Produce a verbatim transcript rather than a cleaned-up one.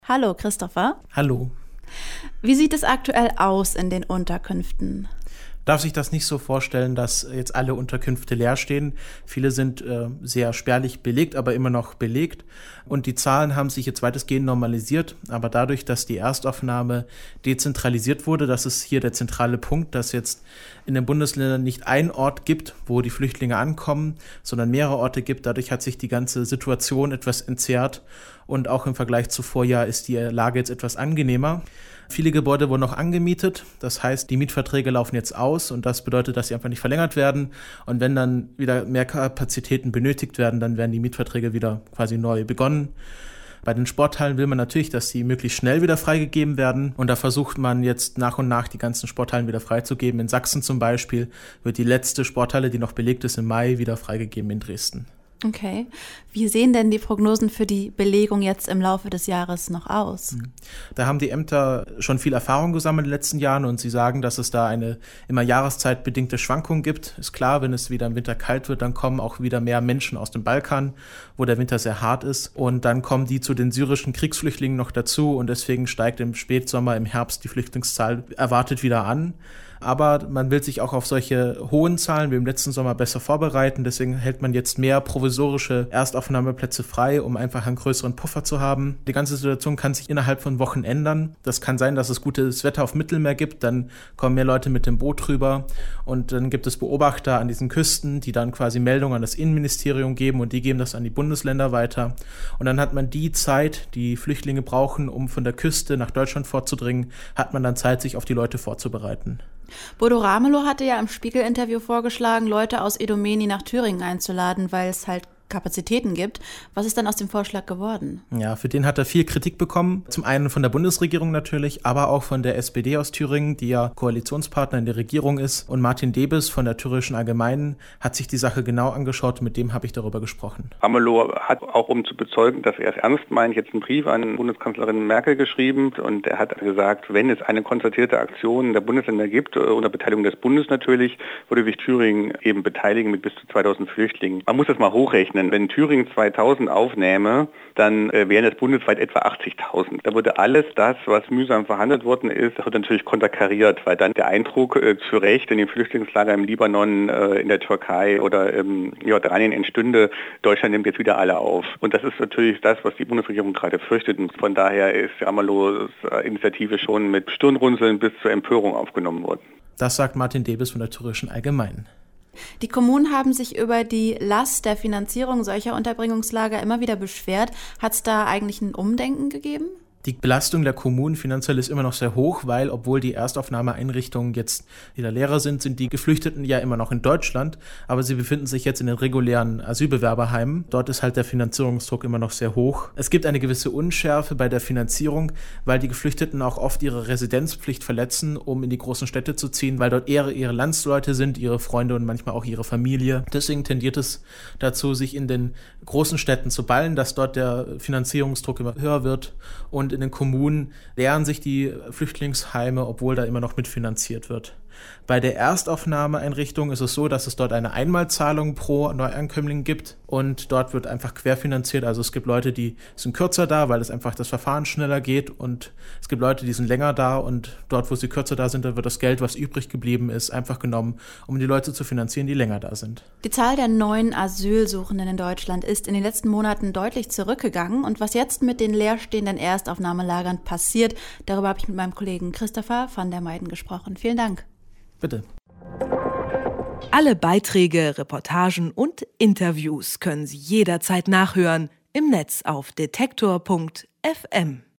Hallo Christopher. Hallo. Wie sieht es aktuell aus in den Unterkünften? Darf sich das nicht so vorstellen, dass jetzt alle Unterkünfte leer stehen. Viele sind äh, sehr spärlich belegt, aber immer noch belegt. Und die Zahlen haben sich jetzt weitestgehend normalisiert. Aber dadurch, dass die Erstaufnahme dezentralisiert wurde, das ist hier der zentrale Punkt, dass jetzt in den Bundesländern nicht ein Ort gibt, wo die Flüchtlinge ankommen, sondern mehrere Orte gibt. Dadurch hat sich die ganze Situation etwas entzerrt. Und auch im Vergleich zu Vorjahr ist die Lage jetzt etwas angenehmer. Viele Gebäude wurden noch angemietet, das heißt, die Mietverträge laufen jetzt aus und das bedeutet, dass sie einfach nicht verlängert werden. Und wenn dann wieder mehr Kapazitäten benötigt werden, dann werden die Mietverträge wieder quasi neu begonnen. Bei den Sporthallen will man natürlich, dass sie möglichst schnell wieder freigegeben werden. Und da versucht man jetzt nach und nach die ganzen Sporthallen wieder freizugeben. In Sachsen zum Beispiel wird die letzte Sporthalle, die noch belegt ist, im Mai wieder freigegeben in Dresden. Okay. Wie sehen denn die Prognosen für die Belegung jetzt im Laufe des Jahres noch aus? Da haben die Ämter schon viel Erfahrung gesammelt in den letzten Jahren und sie sagen, dass es da eine immer jahreszeitbedingte Schwankung gibt. Ist klar, wenn es wieder im Winter kalt wird, dann kommen auch wieder mehr Menschen aus dem Balkan, wo der Winter sehr hart ist. Und dann kommen die zu den syrischen Kriegsflüchtlingen noch dazu und deswegen steigt im Spätsommer, im Herbst die Flüchtlingszahl erwartet wieder an. Aber man will sich auch auf solche hohen Zahlen wie im letzten Sommer besser vorbereiten. Deswegen hält man jetzt mehr provisorische Erstaufnahmeplätze frei, um einfach einen größeren Puffer zu haben. Die ganze Situation kann sich innerhalb von Wochen ändern. Das kann sein, dass es gutes Wetter auf Mittelmeer gibt. Dann kommen mehr Leute mit dem Boot rüber. Und dann gibt es Beobachter an diesen Küsten, die dann quasi Meldungen an das Innenministerium geben und die geben das an die Bundesländer weiter. Und dann hat man die Zeit, die Flüchtlinge brauchen, um von der Küste nach Deutschland vorzudringen, hat man dann Zeit, sich auf die Leute vorzubereiten. Bodo Ramelow hatte ja im Spiegel-Interview vorgeschlagen, Leute aus Idomeni nach Thüringen einzuladen, weil es halt Kapazitäten gibt. Was ist dann aus dem Vorschlag geworden? Ja, für den hat er viel Kritik bekommen. Zum einen von der Bundesregierung natürlich, aber auch von der S P D aus Thüringen, die ja Koalitionspartner in der Regierung ist. Und Martin Debes von der Thüringischen Allgemeinen hat sich die Sache genau angeschaut. Mit dem habe ich darüber gesprochen. Ramelow hat auch, um zu bezeugen, dass er es ernst meint, jetzt einen Brief an Bundeskanzlerin Merkel geschrieben. Und er hat gesagt, wenn es eine konzertierte Aktion der Bundesländer gibt, unter Beteiligung des Bundes natürlich, würde sich Thüringen eben beteiligen mit bis zu zweitausend Flüchtlingen. Man muss das mal hochrechnen. Wenn Thüringen zweitausend aufnähme, dann äh, wären es bundesweit etwa achtzigtausend. Da würde alles das, was mühsam verhandelt worden ist, das wird natürlich konterkariert, weil dann der Eindruck äh, zu Recht in den Flüchtlingslager im Libanon, äh, in der Türkei oder im Jordanien entstünde, Deutschland nimmt jetzt wieder alle auf. Und das ist natürlich das, was die Bundesregierung gerade fürchtet. Und von daher ist Ramelows Initiative schon mit Stirnrunzeln bis zur Empörung aufgenommen worden. Das sagt Martin Debes von der Thüringischen Allgemeinen. Die Kommunen haben sich über die Last der Finanzierung solcher Unterbringungslager immer wieder beschwert. Hat es da eigentlich ein Umdenken gegeben? Die Belastung der Kommunen finanziell ist immer noch sehr hoch, weil, obwohl die Erstaufnahmeeinrichtungen jetzt wieder leerer sind, sind die Geflüchteten ja immer noch in Deutschland, aber sie befinden sich jetzt in den regulären Asylbewerberheimen. Dort ist halt der Finanzierungsdruck immer noch sehr hoch. Es gibt eine gewisse Unschärfe bei der Finanzierung, weil die Geflüchteten auch oft ihre Residenzpflicht verletzen, um in die großen Städte zu ziehen, weil dort eher ihre Landsleute sind, ihre Freunde und manchmal auch ihre Familie. Deswegen tendiert es dazu, sich in den großen Städten zu ballen, dass dort der Finanzierungsdruck immer höher wird und in den Kommunen leeren sich die Flüchtlingsheime, obwohl da immer noch mitfinanziert wird. Bei der Erstaufnahmeeinrichtung ist es so, dass es dort eine Einmalzahlung pro Neuankömmling gibt und dort wird einfach querfinanziert. Also es gibt Leute, die sind kürzer da, weil es einfach das Verfahren schneller geht und es gibt Leute, die sind länger da und dort, wo sie kürzer da sind, da wird das Geld, was übrig geblieben ist, einfach genommen, um die Leute zu finanzieren, die länger da sind. Die Zahl der neuen Asylsuchenden in Deutschland ist in den letzten Monaten deutlich zurückgegangen und was jetzt mit den leerstehenden Erstaufnahmelagern passiert, darüber habe ich mit meinem Kollegen Christopher van der Meiden gesprochen. Vielen Dank. Bitte. Alle Beiträge, Reportagen und Interviews können Sie jederzeit nachhören im Netz auf detektor punkt f m.